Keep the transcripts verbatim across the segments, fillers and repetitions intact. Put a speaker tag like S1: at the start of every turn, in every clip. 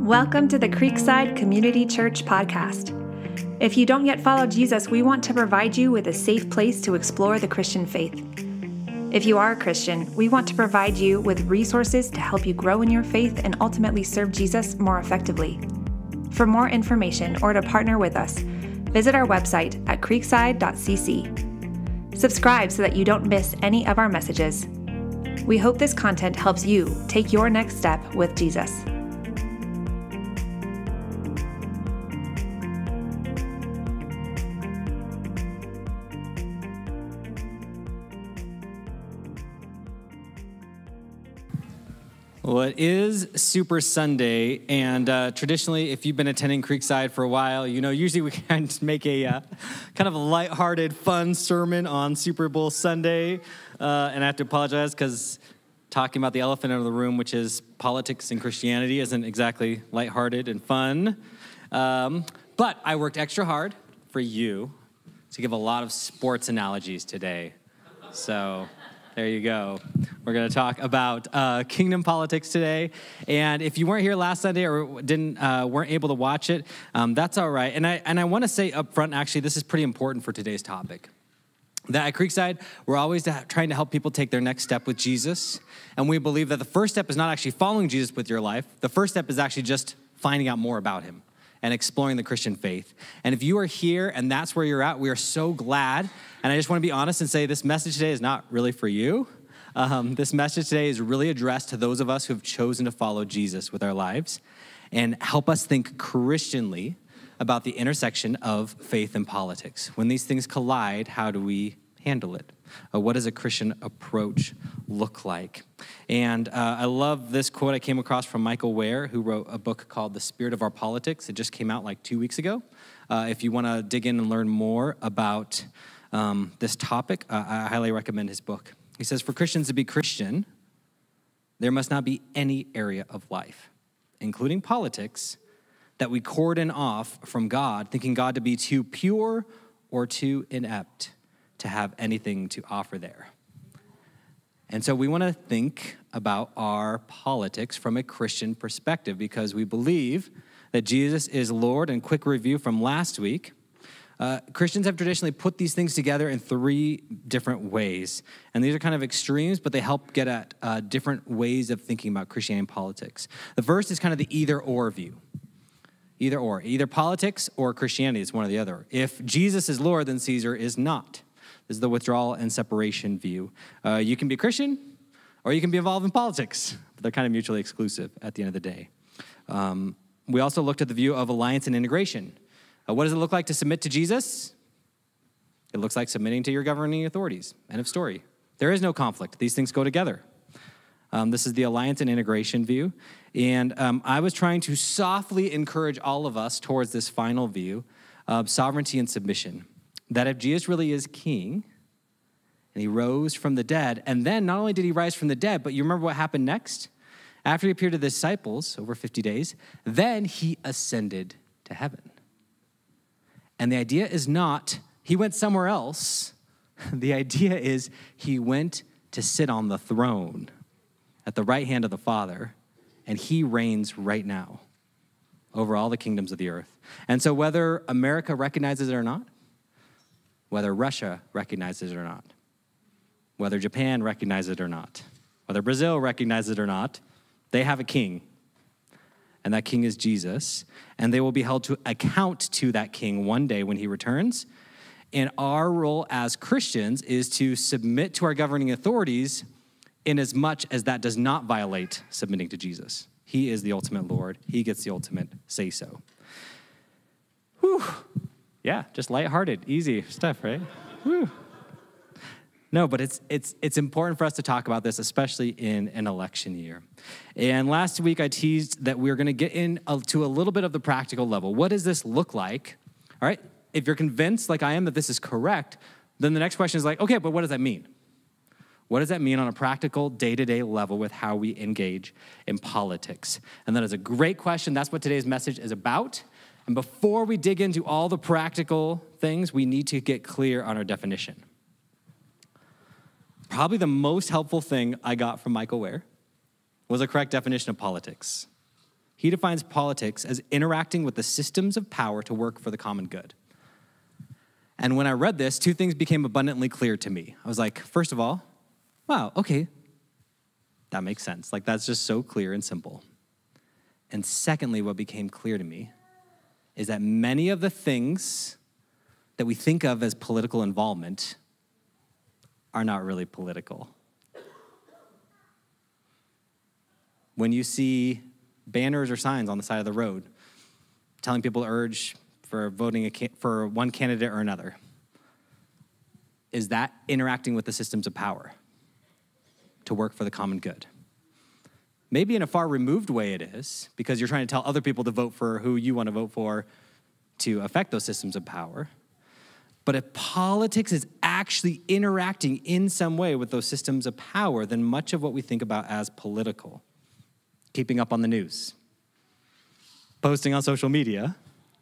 S1: Welcome to the Creekside Community Church podcast. If you don't yet follow Jesus, we want to provide you with a safe place to explore the Christian faith. If you are a Christian, we want to provide you with resources to help you grow in your faith and ultimately serve Jesus more effectively. For more information or to partner with us, visit our website at creekside dot c c. Subscribe so that you don't miss any of our messages. We hope this content helps you take your next step with Jesus.
S2: Well, it is Super Sunday, and uh, traditionally, if you've been attending Creekside for a while, you know, usually we kind of make a uh, kind of a lighthearted, fun sermon on Super Bowl Sunday, uh, and I have to apologize because talking about the elephant in the room, which is politics and Christianity, isn't exactly lighthearted and fun, um, but I worked extra hard for you to give a lot of sports analogies today, so there you go. We're going to talk about uh, kingdom politics today, and if you weren't here last Sunday or didn't uh, weren't able to watch it, um, that's all right. And I and I want to say up front, actually, this is pretty important for today's topic. That at Creekside, we're always trying to help people take their next step with Jesus, and we believe that the first step is not actually following Jesus with your life. The first step is actually just finding out more about him and exploring the Christian faith. And if you are here and that's where you're at, we are so glad. And I just want to be honest and say this message today is not really for you. Um, this message today is really addressed to those of us who have chosen to follow Jesus with our lives and help us think Christianly about the intersection of faith and politics. When these things collide, how do we handle it? Uh, what does a Christian approach look like? And uh, I love this quote I came across from Michael Wear, who wrote a book called The Spirit of Our Politics. It just came out like two weeks ago. Uh, if you want to dig in and learn more about um, this topic, uh, I highly recommend his book. He says, for Christians to be Christian, there must not be any area of life, including politics, that we cordon off from God, thinking God to be too pure or too inept to have anything to offer there. And so we want to think about our politics from a Christian perspective because we believe that Jesus is Lord. And quick review from last week, uh, Christians have traditionally put these things together in three different ways. And these are kind of extremes, but they help get at uh, different ways of thinking about Christianity and politics. The first is kind of the either-or view. Either or. Either politics or Christianity is one or the other. If Jesus is Lord, then Caesar is not. This is the withdrawal and separation view. Uh, you can be a Christian or you can be involved in politics. But they're kind of mutually exclusive at the end of the day. Um, we also looked at the view of alliance and integration. Uh, what does it look like to submit to Jesus? It looks like submitting to your governing authorities. End of story. There is no conflict. These things go together. Um, this is the alliance and integration view. And um, I was trying to softly encourage all of us towards this final view of sovereignty and submission. That if Jesus really is king, and he rose from the dead, and then not only did he rise from the dead, but you remember what happened next? After he appeared to the disciples over fifty days, then he ascended to heaven. And the idea is not he went somewhere else. The idea is he went to sit on the throne at the right hand of the Father, and he reigns right now over all the kingdoms of the earth. And so whether America recognizes it or not, whether Russia recognizes it or not, whether Japan recognizes it or not, whether Brazil recognizes it or not, they have a king, and that king is Jesus, and they will be held to account to that king one day when he returns. And our role as Christians is to submit to our governing authorities in as much as that does not violate submitting to Jesus. He is the ultimate Lord. He gets the ultimate say-so. Whew. Yeah, just lighthearted, easy stuff, right? Whew. No, but it's it's it's important for us to talk about this, especially in an election year. And last week I teased that we we're going to get into a little bit of the practical level. What does this look like? All right, if you're convinced, like I am, that this is correct, then the next question is like, okay, but what does that mean? What does that mean on a practical, day-to-day level with how we engage in politics? And that is a great question. That's what today's message is about. And before we dig into all the practical things, we need to get clear on our definition. Probably the most helpful thing I got from Michael Wear was a correct definition of politics. He defines politics as interacting with the systems of power to work for the common good. And when I read this, two things became abundantly clear to me. I was like, first of all, wow, okay, that makes sense. Like, that's just so clear and simple. And secondly, what became clear to me is that many of the things that we think of as political involvement are not really political. When you see banners or signs on the side of the road telling people to urge for voting a ca- for one candidate or another, is that interacting with the systems of power to work for the common good? Maybe in a far removed way it is, because you're trying to tell other people to vote for who you want to vote for to affect those systems of power. But if politics is actually interacting in some way with those systems of power, then much of what we think about as political, keeping up on the news, posting on social media,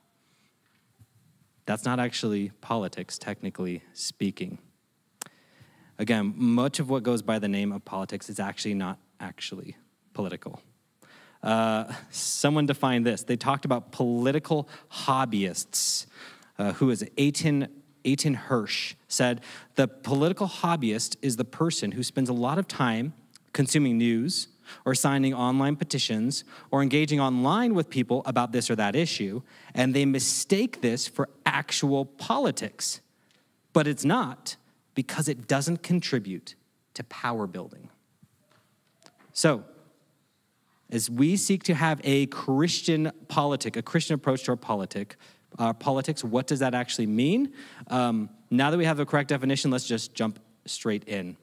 S2: that's not actually politics, technically speaking. Again, much of what goes by the name of politics is actually not actually political. Uh, someone defined this. They talked about political hobbyists. Uh, who is it? Eitan, Eitan Hirsch said, the political hobbyist is the person who spends a lot of time consuming news or signing online petitions or engaging online with people about this or that issue, and they mistake this for actual politics. But it's not, because it doesn't contribute to power building. So, as we seek to have a Christian politic, a Christian approach to our politic, uh, politics, what does that actually mean? Um, now that we have the correct definition, let's just jump straight in.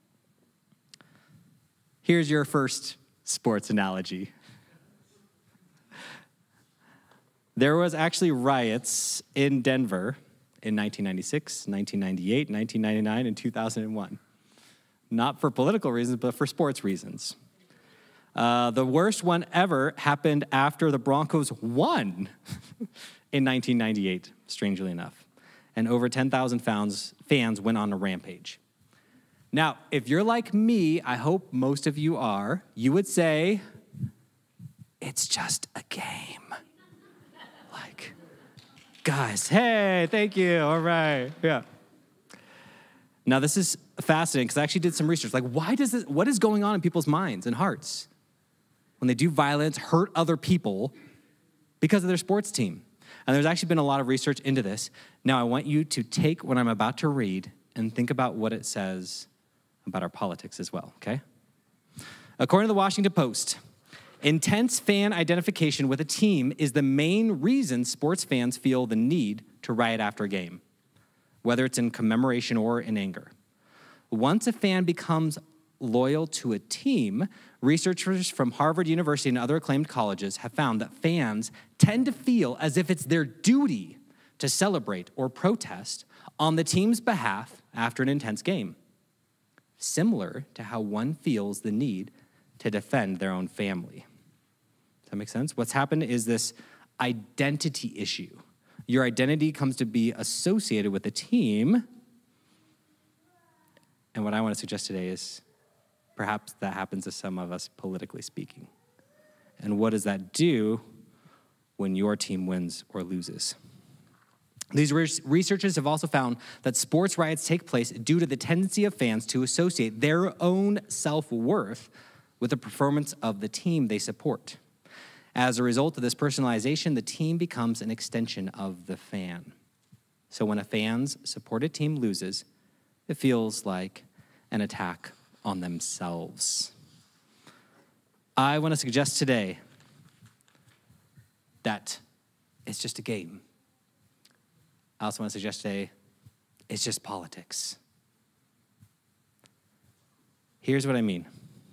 S2: Here's your first sports analogy. There was actually riots in Denver in nineteen ninety-six, nineteen ninety-eight, nineteen ninety-nine, and two thousand one. Not for political reasons, but for sports reasons. Uh, the worst one ever happened after the Broncos won in nineteen ninety-eight, strangely enough. And over ten thousand fans, fans went on a rampage. Now, if you're like me, I hope most of you are, you would say, it's just a game. Like, guys, hey, thank you, all right, yeah. Now, this is fascinating because I actually did some research. Like, why does this, what is going on in people's minds and hearts when they do violence, hurt other people because of their sports team? And there's actually been a lot of research into this. Now, I want you to take what I'm about to read and think about what it says about our politics as well, okay? According to the Washington Post, intense fan identification with a team is the main reason sports fans feel the need to riot after a game, whether it's in commemoration or in anger. Once a fan becomes loyal to a team, researchers from Harvard University and other acclaimed colleges have found that fans tend to feel as if it's their duty to celebrate or protest on the team's behalf after an intense game, similar to how one feels the need to defend their own family. Does that make sense? What's happened is this identity issue. Your identity comes to be associated with a team. And what I want to suggest today is perhaps that happens to some of us politically speaking. And what does that do when your team wins or loses? These researchers have also found that sports riots take place due to the tendency of fans to associate their own self-worth with the performance of the team they support. As a result of this personalization, the team becomes an extension of the fan. So when a fan's supported team loses, it feels like an attack on themselves. I want to suggest today that it's just a game. I also want to suggest today, it's just politics. Here's what I mean.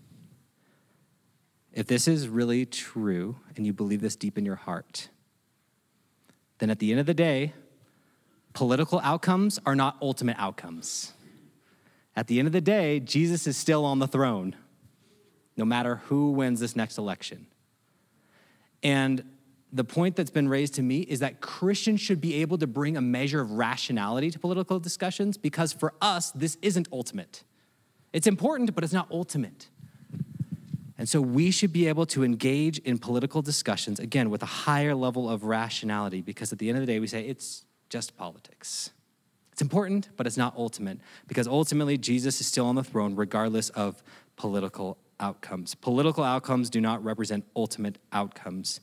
S2: If this is really true and you believe this deep in your heart, then at the end of the day, political outcomes are not ultimate outcomes. At the end of the day, Jesus is still on the throne, no matter who wins this next election. And the point that's been raised to me is that Christians should be able to bring a measure of rationality to political discussions, because for us, this isn't ultimate. It's important, but it's not ultimate. And so we should be able to engage in political discussions, again, with a higher level of rationality, because at the end of the day, we say it's just politics. It's important, but it's not ultimate, because ultimately Jesus is still on the throne regardless of political outcomes. Political outcomes do not represent ultimate outcomes.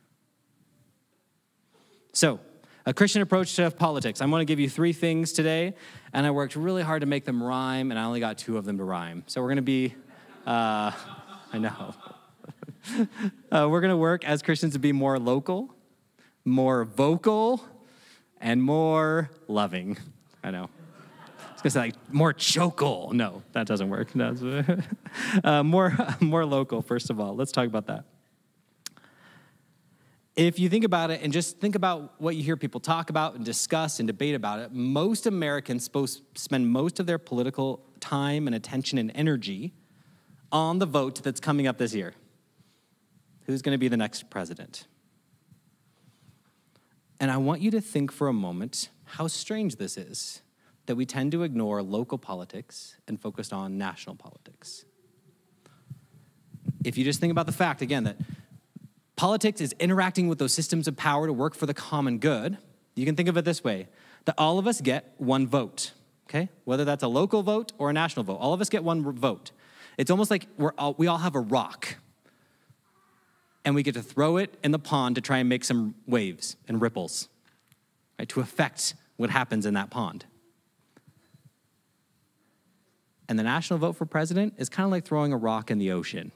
S2: So, a Christian approach to politics. I'm going to give you three things today, and I worked really hard to make them rhyme, and I only got two of them to rhyme. So we're going to be, uh, I know. uh, we're going to work as Christians to be more local, more vocal, and more loving. I know. I was going to say like more chokel. No, that doesn't work. That's, uh, more, more local, first of all. Let's talk about that. If you think about it and just think about what you hear people talk about and discuss and debate about it, most Americans supposed spend most of their political time and attention and energy on the vote that's coming up this year. Who's going to be the next president? And I want you to think for a moment how strange this is, that we tend to ignore local politics and focus on national politics. If you just think about the fact, again, that politics is interacting with those systems of power to work for the common good, you can think of it this way, that all of us get one vote, okay? Whether that's a local vote or a national vote, all of us get one vote. It's almost like we're all, we all have a rock, and we get to throw it in the pond to try and make some waves and ripples, right, to affect what happens in that pond. And the national vote for president is kind of like throwing a rock in the ocean.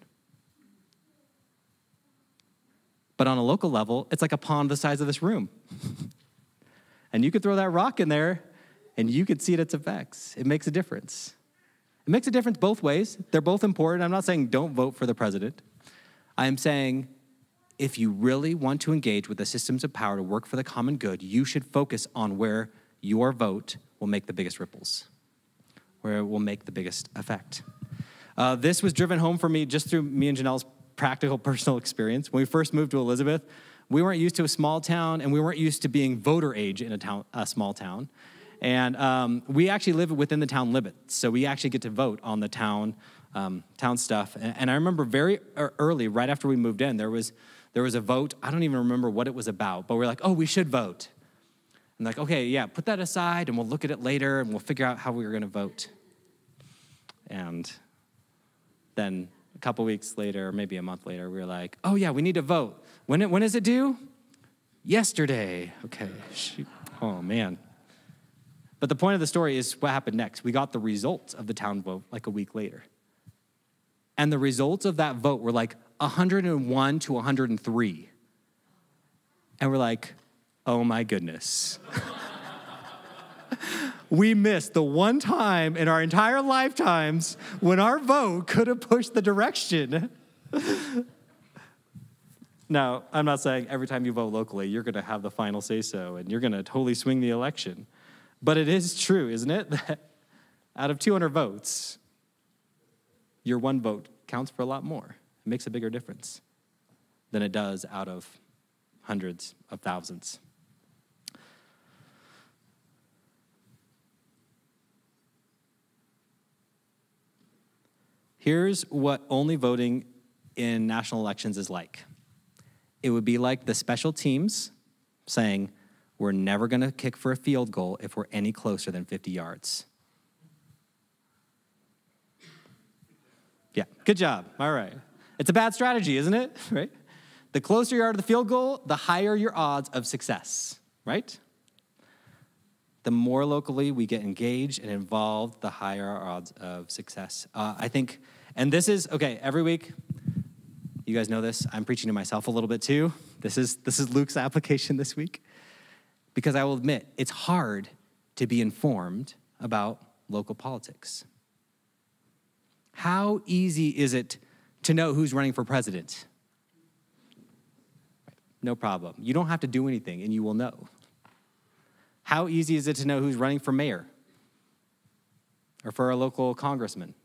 S2: But on a local level, it's like a pond the size of this room. And you could throw that rock in there, and you could see its effects. It makes a difference. It makes a difference both ways. They're both important. I'm not saying don't vote for the president. I am saying if you really want to engage with the systems of power to work for the common good, you should focus on where your vote will make the biggest ripples, where it will make the biggest effect. Uh, this was driven home for me just through me and Janelle's practical personal experience. When we first moved to Elizabeth, we weren't used to a small town, and we weren't used to being voter age in a town, a small town. And um, we actually live within the town limits, so we actually get to vote on the town um, town stuff. And, and I remember very early, right after we moved in, there was there was a vote. I don't even remember what it was about, but we we're like, oh, we should vote. And like, okay, yeah, put that aside, and we'll look at it later, and we'll figure out how we were going to vote. And then a couple weeks later, or maybe a month later, we were like, oh, yeah, we need to vote. When it, when is it due? Yesterday. Okay. Shoot. Oh, man. But the point of the story is what happened next. We got the results of the town vote like a week later. And the results of that vote were like one hundred one to one hundred three. And we're like, oh, my goodness. We missed the one time in our entire lifetimes when our vote could have pushed the direction. Now, I'm not saying every time you vote locally, you're going to have the final say-so and you're going to totally swing the election. But it is true, isn't it, that out of two hundred votes, your one vote counts for a lot more. It makes a bigger difference than it does out of hundreds of thousands. Here's what only voting in national elections is like. It would be like the special teams saying, we're never going to kick for a field goal if we're any closer than fifty yards. Yeah, good job. All right. It's a bad strategy, isn't it? Right? The closer you are to the field goal, the higher your odds of success, right? The more locally we get engaged and involved, the higher our odds of success. Uh, I think, and this is, okay, every week, you guys know this, I'm preaching to myself a little bit too. This is, this is Luke's application this week. Because I will admit, it's hard to be informed about local politics. How easy is it to know who's running for president? No problem. You don't have to do anything, and you will know. How easy is it to know who's running for mayor or for a local congressman?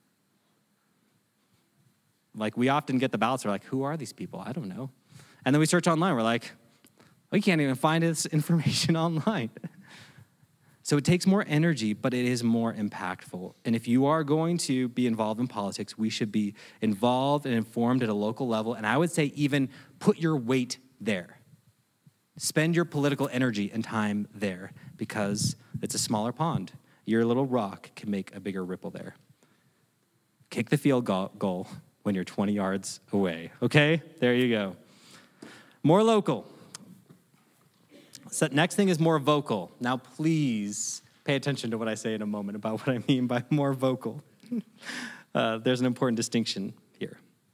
S2: Like, we often get the ballots, we're like, who are these people? I don't know. And then we search online, we're like, we can't even find this information online. So it takes more energy, but it is more impactful. And if you are going to be involved in politics, we should be involved and informed at a local level. And I would say even put your weight there. Spend your political energy and time there because it's a smaller pond. Your little rock can make a bigger ripple there. Kick the field goal when you're twenty yards away. Okay, there you go. More local. So next thing is more vocal. Now, please pay attention to what I say in a moment about what I mean by more vocal. uh, there's an important distinction here.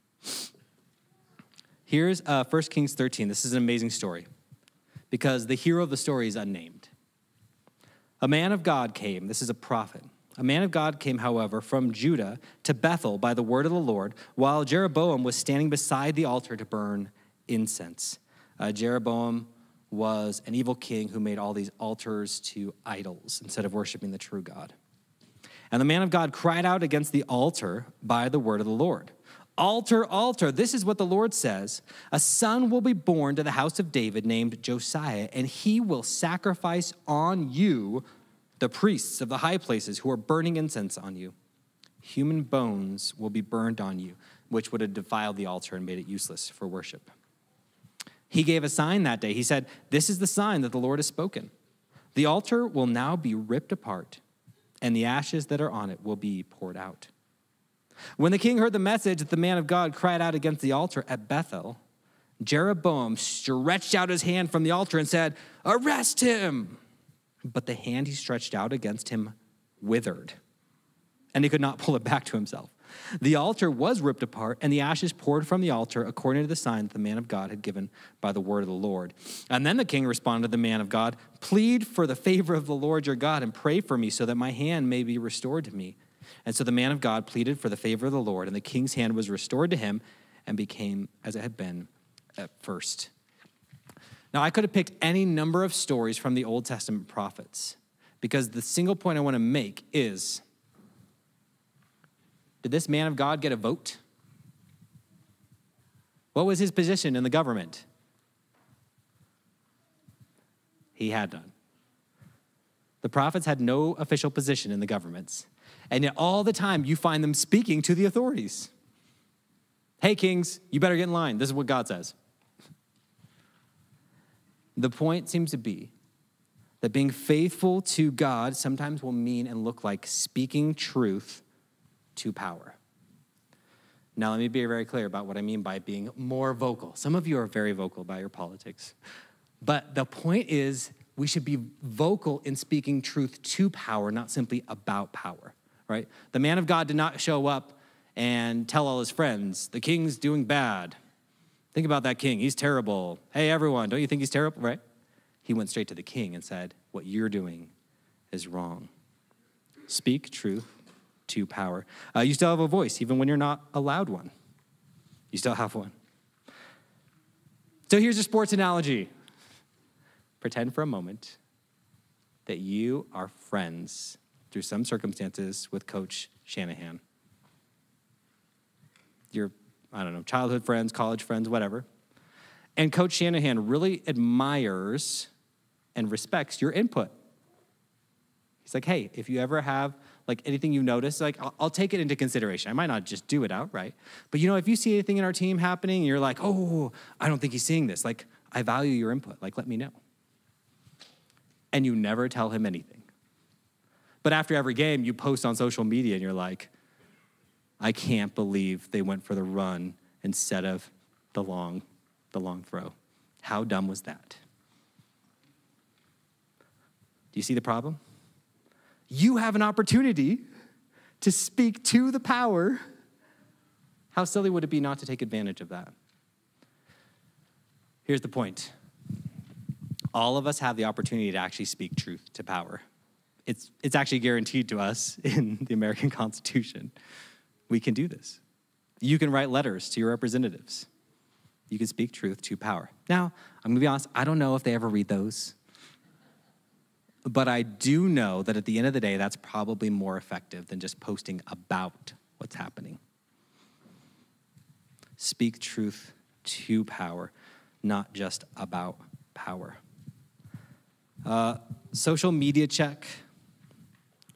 S2: Here's uh, First Kings thirteen. This is an amazing story because the hero of the story is unnamed. A man of God came. This is a prophet. A man of God came, however, from Judah to Bethel by the word of the Lord, while Jeroboam was standing beside the altar to burn incense. Uh, Jeroboam was an evil king who made all these altars to idols instead of worshiping the true God. And the man of God cried out against the altar by the word of the Lord. Altar, altar, this is what the Lord says. A son will be born to the house of David named Josiah, and he will sacrifice on you the priests of the high places who are burning incense on you. Human bones will be burned on you, which would have defiled the altar and made it useless for worship. He gave a sign that day. He said, this is the sign that the Lord has spoken. The altar will now be ripped apart, and the ashes that are on it will be poured out. When the king heard the message that the man of God cried out against the altar at Bethel, Jeroboam stretched out his hand from the altar and said, arrest him. But the hand he stretched out against him withered, and he could not pull it back to himself. The altar was ripped apart, and the ashes poured from the altar according to the sign that the man of God had given by the word of the Lord. And then the king responded to the man of God, plead for the favor of the Lord your God and pray for me so that my hand may be restored to me. And so the man of God pleaded for the favor of the Lord, and the king's hand was restored to him and became as it had been at first. Now, I could have picked any number of stories from the Old Testament prophets because the single point I want to make is, did this man of God get a vote? What was his position in the government? He had none. The prophets had no official position in the governments. And yet all the time you find them speaking to the authorities. Hey, kings, you better get in line. This is what God says. The point seems to be that being faithful to God sometimes will mean and look like speaking truth to power. Now, let me be very clear about what I mean by being more vocal. Some of you are very vocal about your politics. But the point is, we should be vocal in speaking truth to power, not simply about power, right? The man of God did not show up and tell all his friends, the king's doing bad. Think about that king. He's terrible. Hey, everyone, don't you think he's terrible, right? He went straight to the king and said, what you're doing is wrong. Speak truth to power. Uh, you still have a voice, even when you're not allowed one. You still have one. So here's a sports analogy. Pretend for a moment that you are friends through some circumstances with Coach Shanahan. You're, I don't know, childhood friends, college friends, whatever. And Coach Shanahan really admires and respects your input. He's like, hey, if you ever have like anything you notice, like I'll, I'll take it into consideration. I might not just do it outright. But you know, if you see anything in our team happening and you're like, oh, I don't think he's seeing this. Like, I value your input. Like, let me know. And you never tell him anything. But after every game, you post on social media and you're like, I can't believe they went for the run instead of the long, the long throw. How dumb was that? Do you see the problem? You have an opportunity to speak to the power. How silly would it be not to take advantage of that? Here's the point. All of us have the opportunity to actually speak truth to power. It's, it's actually guaranteed to us in the American Constitution. We can do this. You can write letters to your representatives. You can speak truth to power. Now, I'm going to be honest, I don't know if they ever read those. But I do know that at the end of the day, that's probably more effective than just posting about what's happening. Speak truth to power, not just about power. Uh, social media check.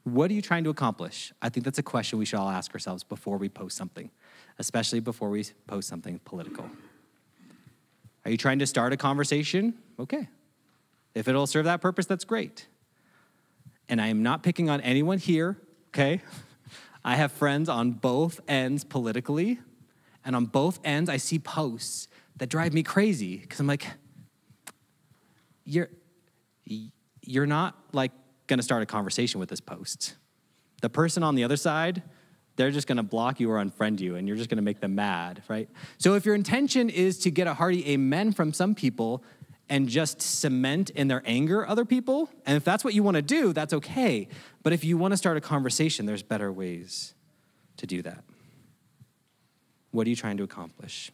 S2: What are you trying to accomplish? I think that's a question we should all ask ourselves before we post something, especially before we post something political. Are you trying to start a conversation? Okay. If it'll serve that purpose, that's great. And I am not picking on anyone here, okay? I have friends on both ends politically, and on both ends I see posts that drive me crazy because I'm like, you're, you're not like gonna start a conversation with this post. The person on the other side, they're just gonna block you or unfriend you, and you're just gonna make them mad, right? So if your intention is to get a hearty amen from some people and just cement in their anger other people, and if that's what you wanna do, that's okay. But if you wanna start a conversation, there's better ways to do that. What are you trying to accomplish?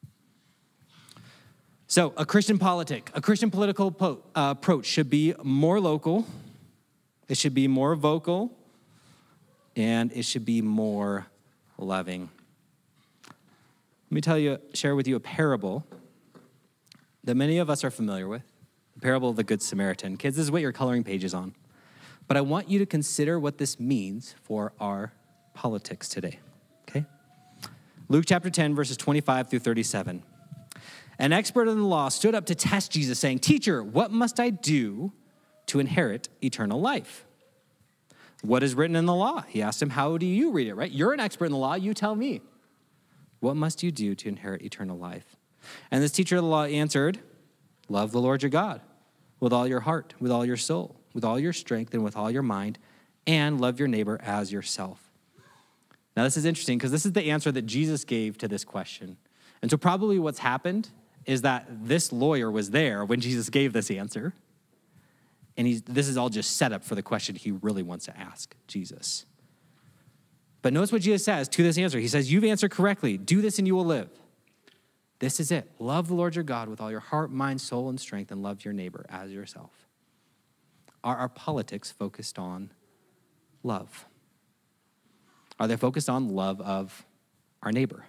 S2: So a Christian politic, a Christian political po- uh, approach should be more local, it should be more vocal, and it should be more loving. Let me tell you, share with you a parable that many of us are familiar with, the parable of the Good Samaritan. Kids, this is what your coloring page is on. But I want you to consider what this means for our politics today, okay? Luke chapter ten, verses twenty-five through thirty-seven. An expert in the law stood up to test Jesus, saying, "Teacher, what must I do to inherit eternal life?" "What is written in the law?" He asked him. "How do you read it?" Right? You're an expert in the law. You tell me. "What must you do to inherit eternal life?" And this teacher of the law answered, "Love the Lord your God with all your heart, with all your soul, with all your strength, and with all your mind, and love your neighbor as yourself." Now, this is interesting because this is the answer that Jesus gave to this question. And so probably what's happened is that this lawyer was there when Jesus gave this answer. And he's, this is all just set up for the question he really wants to ask Jesus. But notice what Jesus says to this answer. He says, "You've answered correctly. Do this and you will live." This is it. Love the Lord your God with all your heart, mind, soul, and strength, and love your neighbor as yourself. Are our politics focused on love? Are they focused on love of our neighbor?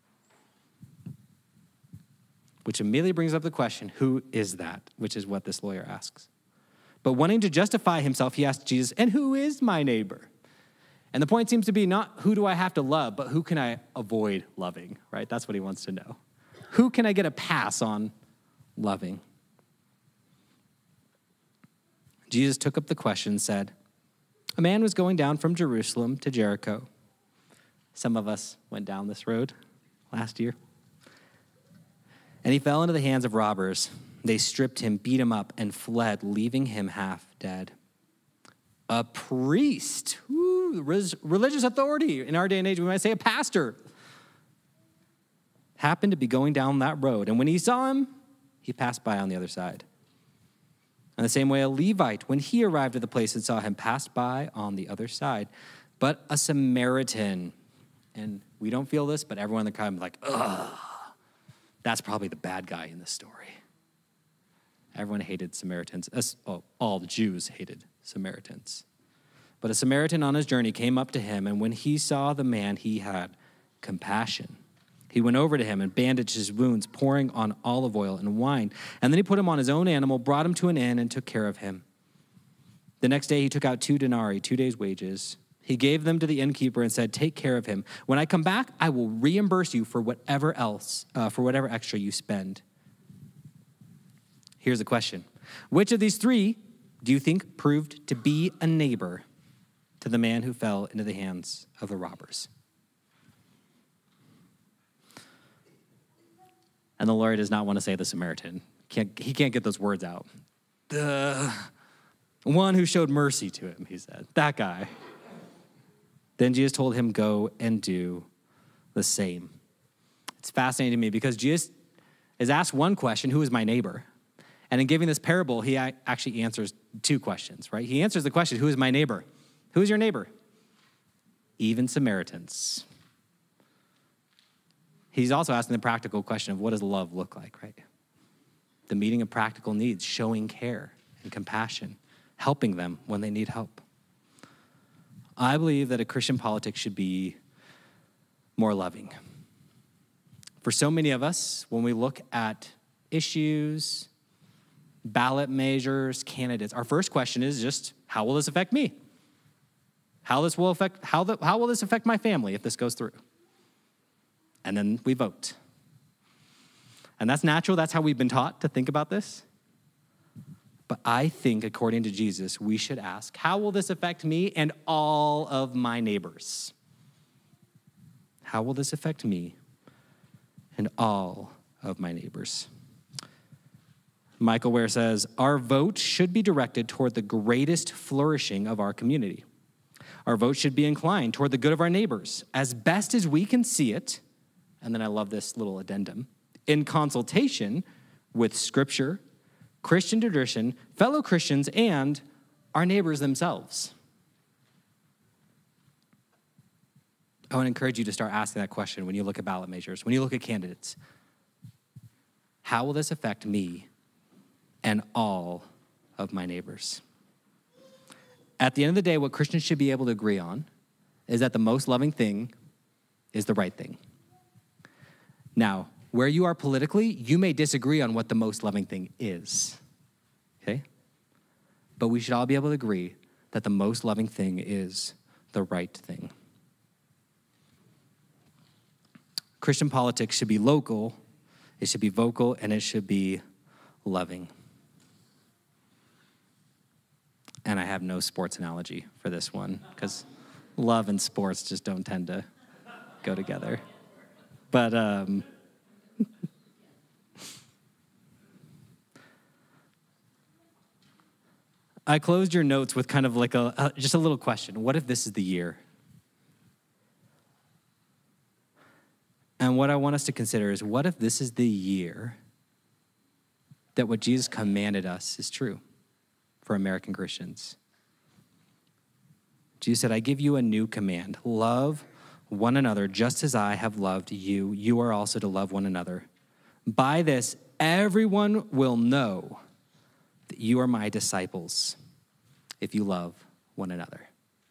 S2: Which immediately brings up the question, who is that? Which is what this lawyer asks. But wanting to justify himself, he asked Jesus, "And who is my neighbor?" And the point seems to be not who do I have to love, but who can I avoid loving, right? That's what he wants to know. Who can I get a pass on loving? Jesus took up the question and said, "A man was going down from Jerusalem to Jericho." Some of us went down this road last year. "And he fell into the hands of robbers. They stripped him, beat him up, and fled, leaving him half dead." A priest, ooh, religious authority. In our day and age, we might say a pastor, happened to be going down that road. And when he saw him, he passed by on the other side. In the same way, a Levite, when he arrived at the place and saw him, passed by on the other side. But a Samaritan, and we don't feel this, but everyone in the crowd is like, ugh, that's probably the bad guy in this story. Everyone hated Samaritans. Oh, all the Jews hated Samaritans. But a Samaritan on his journey came up to him, and when he saw the man, he had compassion. He went over to him and bandaged his wounds, pouring on olive oil and wine. And then he put him on his own animal, brought him to an inn, and took care of him. The next day he took out two denarii, two days' wages. He gave them to the innkeeper and said, "Take care of him. When I come back, I will reimburse you for whatever else, uh, for whatever extra you spend." Here's the question. Which of these three do you think proved to be a neighbor to the man who fell into the hands of the robbers? And the lawyer does not want to say the Samaritan. Can't, he can't get those words out. The one who showed mercy to him, he said. That guy. Then Jesus told him, "Go and do the same." It's fascinating to me because Jesus is asked one question, who is my neighbor? And in giving this parable, he actually answers two questions, right? He answers the question, who is my neighbor? Who is your neighbor? Even Samaritans. He's also asking the practical question of what does love look like, right? The meeting of practical needs, showing care and compassion, helping them when they need help. I believe that a Christian politic should be more loving. For so many of us, when we look at issues, ballot measures, candidates, our first question is just, how will this affect me? How this will affect, how, the, how will this affect my family if this goes through? And then we vote. And that's natural. That's how we've been taught to think about this. But I think, according to Jesus, we should ask, how will this affect me and all of my neighbors? How will this affect me and all of my neighbors? Michael Ware says, our vote should be directed toward the greatest flourishing of our community. Our vote should be inclined toward the good of our neighbors as best as we can see it. And then I love this little addendum. In consultation with Scripture, Christian tradition, fellow Christians, and our neighbors themselves. I want to encourage you to start asking that question when you look at ballot measures, when you look at candidates. How will this affect me and all of my neighbors? At the end of the day, what Christians should be able to agree on is that the most loving thing is the right thing. Now, where you are politically, you may disagree on what the most loving thing is, okay? But we should all be able to agree that the most loving thing is the right thing. Christian politics should be local, it should be vocal, and it should be loving. And I have no sports analogy for this one, because love and sports just don't tend to go together. But um, I closed your notes with kind of like a, a just a little question. What if this is the year? And what I want us to consider is, what if this is the year that what Jesus commanded us is true for American Christians? Jesus said, I give you a new command. Love one another just as I have loved you. You are also to love one another. By this, everyone will know that you are my disciples if you love one another.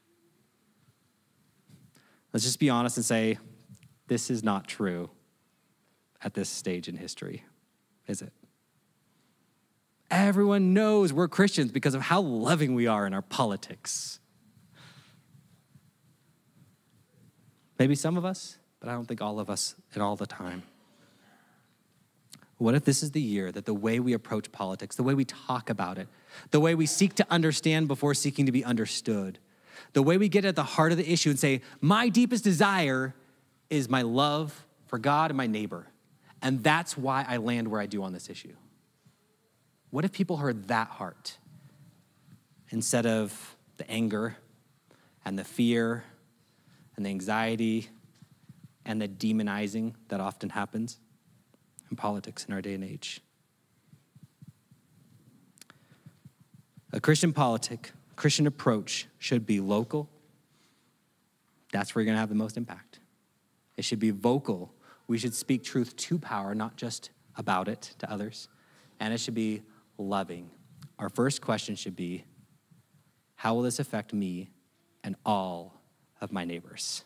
S2: Let's just be honest and say, this is not true at this stage in history, is it? Everyone knows we're Christians because of how loving we are in our politics. Maybe some of us, but I don't think all of us at all the time. What if this is the year that the way we approach politics, the way we talk about it, the way we seek to understand before seeking to be understood, the way we get at the heart of the issue and say, my deepest desire is my love for God and my neighbor, and that's why I land where I do on this issue. What if people heard that heart instead of the anger and the fear and the anxiety and the demonizing that often happens in politics in our day and age? A Christian politic, Christian approach should be local. That's where you're going to have the most impact. It should be vocal. We should speak truth to power, not just about it to others. And it should be loving. Our first question should be, how will this affect me and all of my neighbors?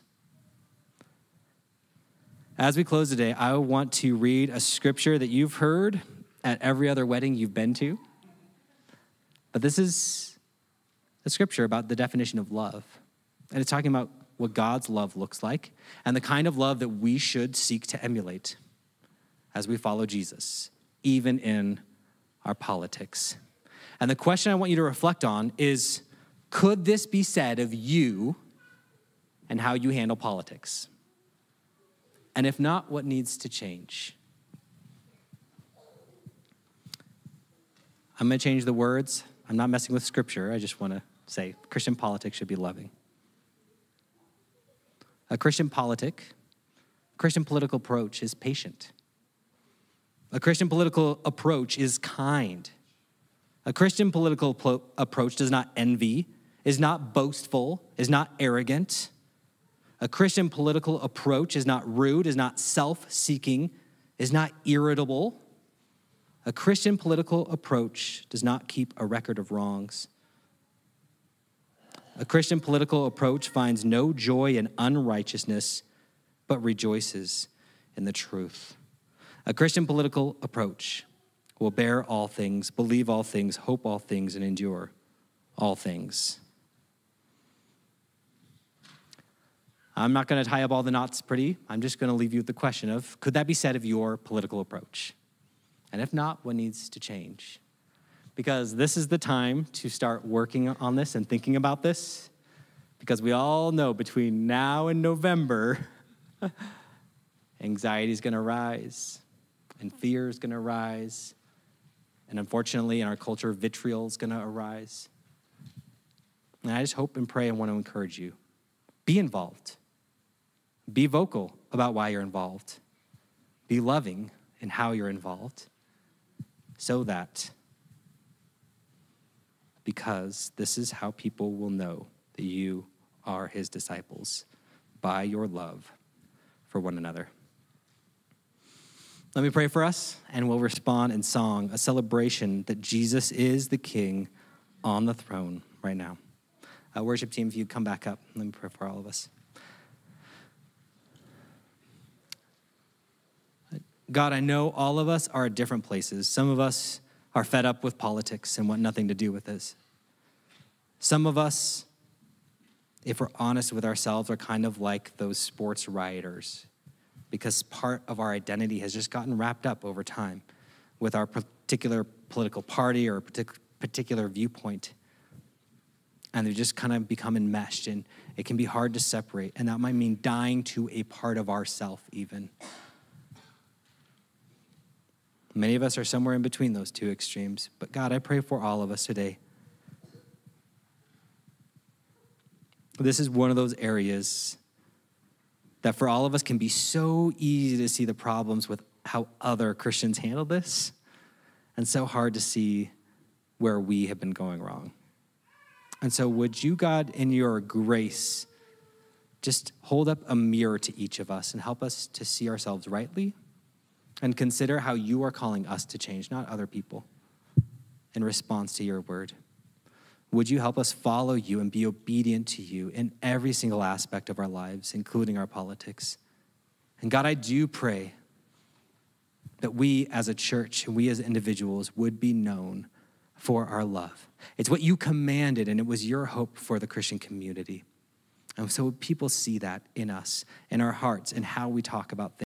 S2: As we close today, I want to read a scripture that you've heard at every other wedding you've been to. But this is a scripture about the definition of love. And it's talking about what God's love looks like and the kind of love that we should seek to emulate as we follow Jesus, even in our politics. And the question I want you to reflect on is, could this be said of you and how you handle politics? And if not, what needs to change? I'm going to change the words. I'm not messing with scripture. I just want to say Christian politics should be loving. A Christian politic, Christian political approach is patient. A Christian political approach is kind. A Christian political pl- approach does not envy, is not boastful, is not arrogant. A Christian political approach is not rude, is not self-seeking, is not irritable. A Christian political approach does not keep a record of wrongs. A Christian political approach finds no joy in unrighteousness, but rejoices in the truth. A Christian political approach will bear all things, believe all things, hope all things, and endure all things. I'm not going to tie up all the knots pretty. I'm just going to leave you with the question of, could that be said of your political approach? And if not, what needs to change? Because this is the time to start working on this and thinking about this, because we all know between now and November, anxiety is going to rise, and fear is going to rise, and unfortunately, in our culture, vitriol is going to arise. And I just hope and pray and want to encourage you. Be involved. Be vocal about why you're involved. Be loving in how you're involved, so that, because this is how people will know that you are his disciples, by your love for one another. Let me pray for us, and we'll respond in song, a celebration that Jesus is the King on the throne right now. Uh, worship team, if you come back up, let me pray for all of us. God, I know all of us are at different places. Some of us are fed up with politics and want nothing to do with this. Some of us, if we're honest with ourselves, are kind of like those sports rioters, because part of our identity has just gotten wrapped up over time with our particular political party or partic- particular viewpoint. And they've just kind of become enmeshed, and it can be hard to separate. And that might mean dying to a part of ourself even. Many of us are somewhere in between those two extremes. But God, I pray for all of us today. This is one of those areas that for all of us can be so easy to see the problems with how other Christians handle this, and so hard to see where we have been going wrong. And so would you, God, in your grace, just hold up a mirror to each of us and help us to see ourselves rightly, and consider how you are calling us to change, not other people, in response to your word. Would you help us follow you and be obedient to you in every single aspect of our lives, including our politics? And God, I do pray that we as a church and we as individuals would be known for our love. It's what you commanded, and it was your hope for the Christian community. And so people see that in us, in our hearts, and how we talk about things.